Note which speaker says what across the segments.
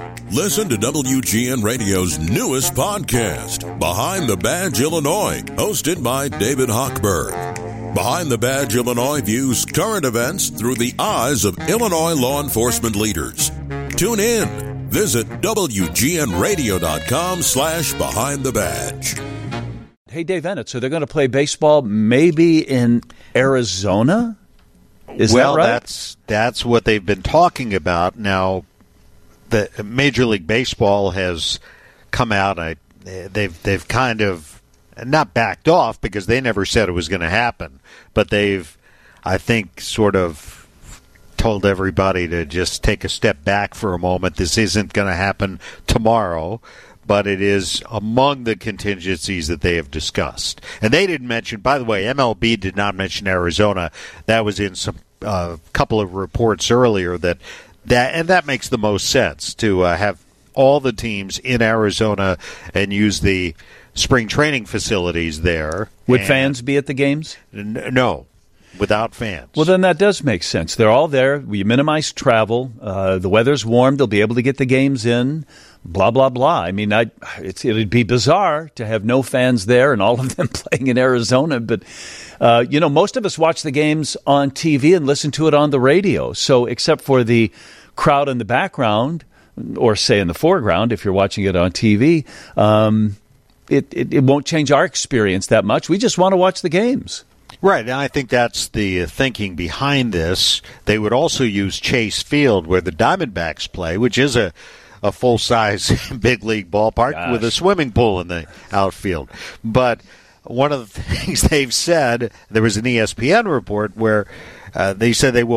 Speaker 1: Listen to WGN Radio's newest podcast, Behind the Badge Illinois, hosted by David Hochberg. Behind the Badge Illinois views current events through the eyes of Illinois law enforcement leaders. Tune in. Visit WGNRadio.com/Behind the Badge.
Speaker 2: Hey, Dave Ennett, so they're going to play baseball maybe in Arizona? Is that right?
Speaker 3: That's what they've been talking about. Now, the Major League Baseball has come out. They've kind of not backed off because they never said it was going to happen, but they've, I think, sort of told everybody to just take a step back for a moment. This isn't going to happen tomorrow, but it is among the contingencies that they have discussed. And they didn't mention, by the way, MLB did not mention Arizona. That was in some couple of reports earlier that makes the most sense to have all the teams in Arizona and use the spring training facilities there.
Speaker 2: Would fans be at the games?
Speaker 3: No, without fans.
Speaker 2: Well, then that does make sense. They're all there. We minimize travel. The weather's warm. They'll be able to get the games in. Blah, blah, blah. I mean, it'd be bizarre to have no fans there and all of them playing in Arizona. But, most of us watch the games on TV and listen to it on the radio. So except for the crowd in the background, or say in the foreground if you're watching it on TV, it won't change our experience that much. We just want to watch the games.
Speaker 3: Right, and I think that's the thinking behind this. They would also use Chase Field, where the Diamondbacks play, which is a full-size big league ballpark with a swimming pool in the outfield. But one of the things they've said, there was an ESPN report where they said they will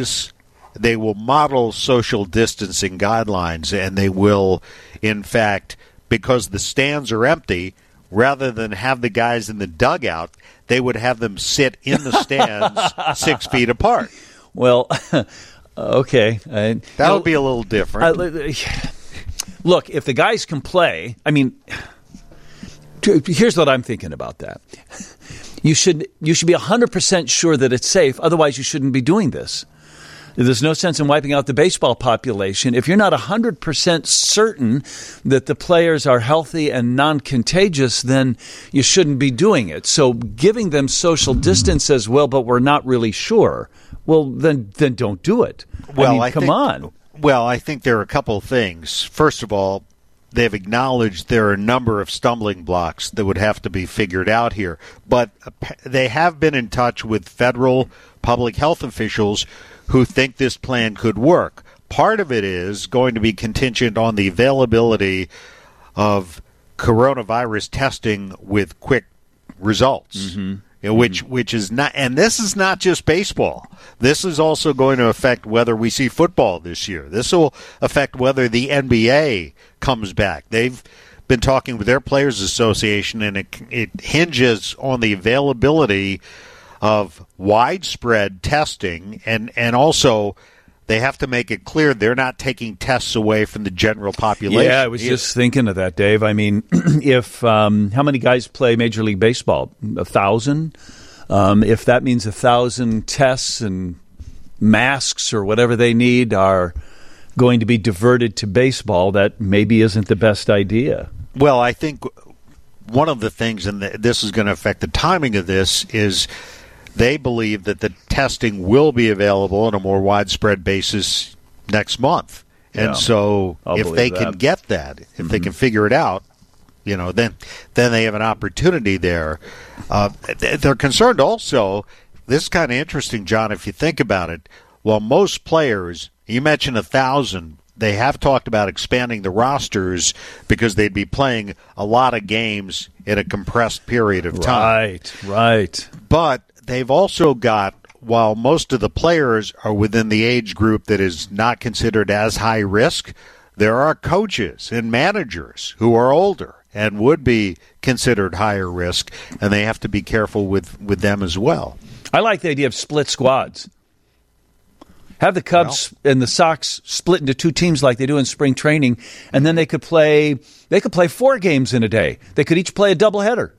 Speaker 3: model social distancing guidelines, and they will, in fact, because the stands are empty, rather than have the guys in the dugout, they would have them sit in the stands 6 feet apart.
Speaker 2: Well, okay.
Speaker 3: That would be a little different.
Speaker 2: Look, if the guys can play, I mean, here's what I'm thinking about that. You should be 100% sure that it's safe. Otherwise, you shouldn't be doing this. There's no sense in wiping out the baseball population. If you're not 100% certain that the players are healthy and non-contagious, then you shouldn't be doing it. So giving them social distance as well, but we're not really sure, well, then don't do it. Come on.
Speaker 3: Well, I think there are a couple of things. First of all, they've acknowledged there are a number of stumbling blocks that would have to be figured out here. But they have been in touch with federal public health officials who think this plan could work. Part of it is going to be contingent on the availability of coronavirus testing with quick results, which is not, and this is not just baseball. This is also going to affect whether we see football this year. This will affect whether the NBA comes back. They've been talking with their Players Association, and it hinges on the availability of widespread testing, and also they have to make it clear they're not taking tests away from the general population.
Speaker 2: Yeah, I was just thinking of that, Dave. I mean, if how many guys play Major League Baseball? 1,000? If that means 1,000 tests and masks or whatever they need are going to be diverted to baseball, that maybe isn't the best idea.
Speaker 3: Well, I think one of the things, and this is going to affect the timing of this, is they believe that the testing will be available on a more widespread basis next month. And so if they can get that, if they can figure it out, then they have an opportunity there. They're concerned also, this is kind of interesting, John, if you think about it. While most players, you mentioned 1,000, they have talked about expanding the rosters because they'd be playing a lot of games in a compressed period of time.
Speaker 2: Right.
Speaker 3: But they've also got, while most of the players are within the age group that is not considered as high risk, there are coaches and managers who are older and would be considered higher risk, and they have to be careful with them as well.
Speaker 2: I like the idea of split squads. Have the Cubs and the Sox split into two teams like they do in spring training, and then they could play 4 games in a day. They could each play a doubleheader.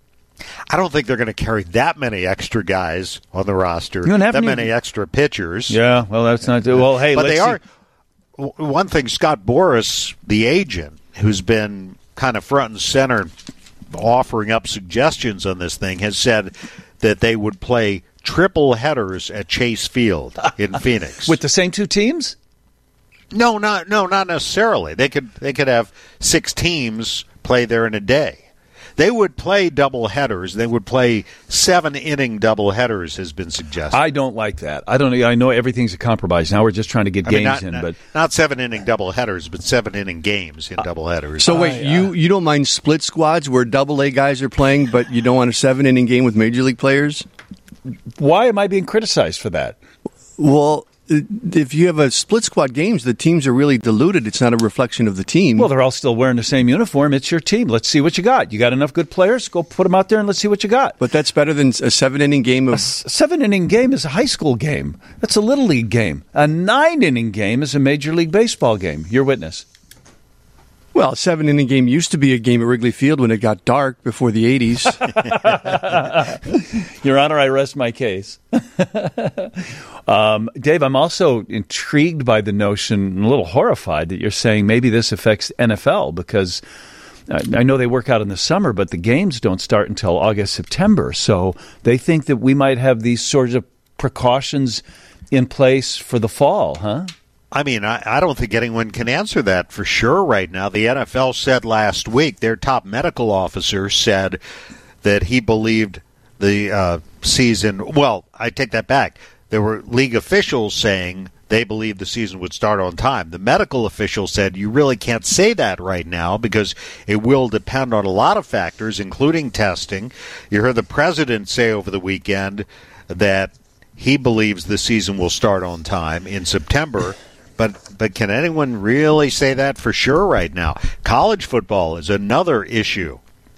Speaker 3: I don't think they're going to carry that many extra guys on the roster, many extra pitchers.
Speaker 2: Yeah, well, that's not – well, hey,
Speaker 3: but
Speaker 2: let's
Speaker 3: they are. one thing, Scott Boras, the agent, who's been kind of front and center offering up suggestions on this thing, has said that they would play triple headers at Chase Field in Phoenix.
Speaker 2: With the same two teams?
Speaker 3: No, not necessarily. They could have 6 teams play there in a day. They would play double headers. They would play 7-inning double headers, has been suggested.
Speaker 2: I don't like that. I know everything's a compromise. Now we're just trying to get games in, but
Speaker 3: not 7-inning double headers, but 7-inning games in double headers.
Speaker 4: So wait, you don't mind split squads where double A guys are playing, but you don't want a 7-inning game with major league players?
Speaker 2: Why am I being criticized for that?
Speaker 4: Well, if you have a split squad games, the teams are really diluted. It's not a reflection of the team.
Speaker 2: Well, they're all still wearing the same uniform. It's your team. Let's see what you got. You got enough good players? Go put them out there and let's see what you got.
Speaker 4: But that's better than a 7-inning game of...
Speaker 2: A 7-inning game is a high school game. That's a little league game. A 9-inning game is a Major League Baseball game. Your witness.
Speaker 4: Well, a 7-inning game used to be a game at Wrigley Field when it got dark before the 80s.
Speaker 2: Your Honor, I rest my case. Dave, I'm also intrigued by the notion, and a little horrified that you're saying maybe this affects NFL, because I know they work out in the summer, but the games don't start until August, September. So they think that we might have these sorts of precautions in place for the fall, huh?
Speaker 3: I mean, I don't think anyone can answer that for sure right now. The NFL said last week, their top medical officer said that he believed the season. Well, I take that back. There were league officials saying they believed the season would start on time. The medical official said you really can't say that right now because it will depend on a lot of factors, including testing. You heard the president say over the weekend that he believes the season will start on time in September. But can anyone really say that for sure right now? College football is another issue,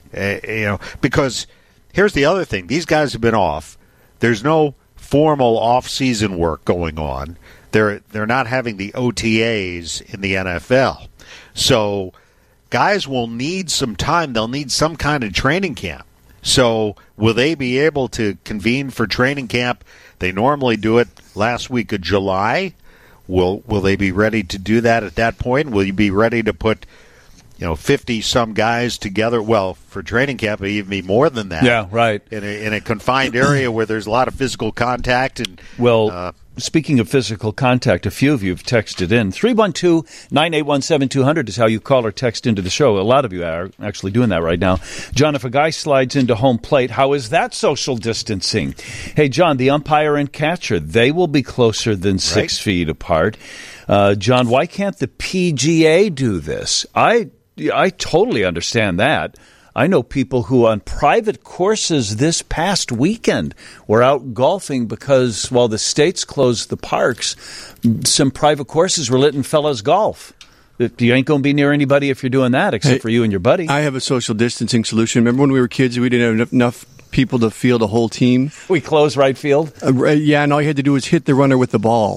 Speaker 3: because here's the other thing. These guys have been off. There's no formal off-season work going on. They're not having the OTAs in the NFL. So guys will need some time. They'll need some kind of training camp. So will they be able to convene for training camp? They normally do it last week of July. Will they be ready to do that at that point? Will you be ready to put 50-some guys together? Well, for training camp, it even be more than that.
Speaker 2: Yeah, right.
Speaker 3: In a confined area where there's a lot of physical contact. And
Speaker 2: speaking of physical contact, a few of you have texted in. 312-981-7200 is how you call or text into the show. A lot of you are actually doing that right now. John, if a guy slides into home plate, how is that social distancing? Hey, John, the umpire and catcher, they will be closer than 6 feet apart. John, why can't the PGA do this? I totally understand that. I know people who on private courses this past weekend were out golfing because while the states closed the parks, some private courses were letting fellas golf. You ain't going to be near anybody if you're doing that, except for you and your buddy.
Speaker 4: I have a social distancing solution. Remember when we were kids, we didn't have enough people to field a whole team?
Speaker 2: We closed right field?
Speaker 4: Yeah, and all you had to do was hit the runner with the ball.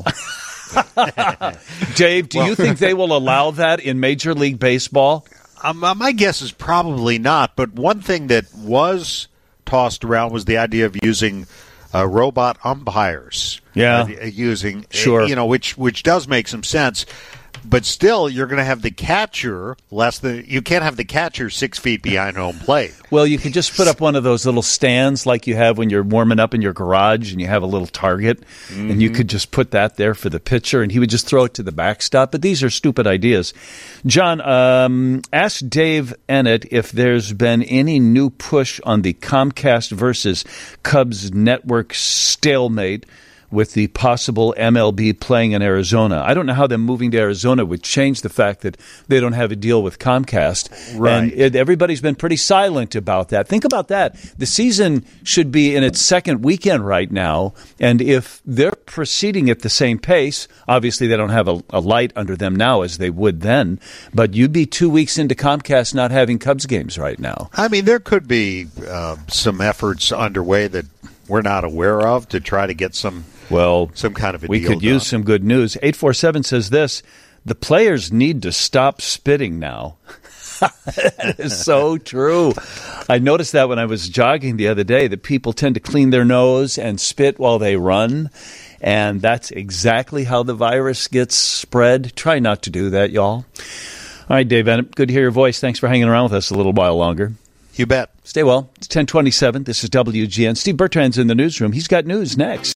Speaker 2: Dave, do you think they will allow that in Major League Baseball?
Speaker 3: My guess is probably not, but one thing that was tossed around was the idea of using robot umpires.
Speaker 2: Yeah,
Speaker 3: which does make some sense. But still, you're going to have the catcher you can't have the catcher 6 feet behind home plate.
Speaker 2: Well, you could just put up one of those little stands like you have when you're warming up in your garage and you have a little target, and you could just put that there for the pitcher, and he would just throw it to the backstop. But these are stupid ideas. John, ask Dave Ennett if there's been any new push on the Comcast versus Cubs network stalemate with the possible MLB playing in Arizona. I don't know how them moving to Arizona would change the fact that they don't have a deal with Comcast.
Speaker 3: Right.
Speaker 2: And everybody's been pretty silent about that. Think about that. The season should be in its second weekend right now, and if they're proceeding at the same pace, obviously they don't have a light under them now as they would then, but you'd be 2 weeks into Comcast not having Cubs games right now.
Speaker 3: I mean, there could be some efforts underway that we're not aware of to try to get some kind of a deal.
Speaker 2: We could use some good news. 847 says this: the players need to stop spitting now. That is so true. I noticed that when I was jogging the other day, that people tend to clean their nose and spit while they run. And that's exactly how the virus gets spread. Try not to do that, y'all. All right, Dave Bennett, good to hear your voice. Thanks for hanging around with us a little while longer.
Speaker 3: You bet.
Speaker 2: Stay well. It's 10:27. This is WGN. Steve Bertrand's in the newsroom. He's got news next.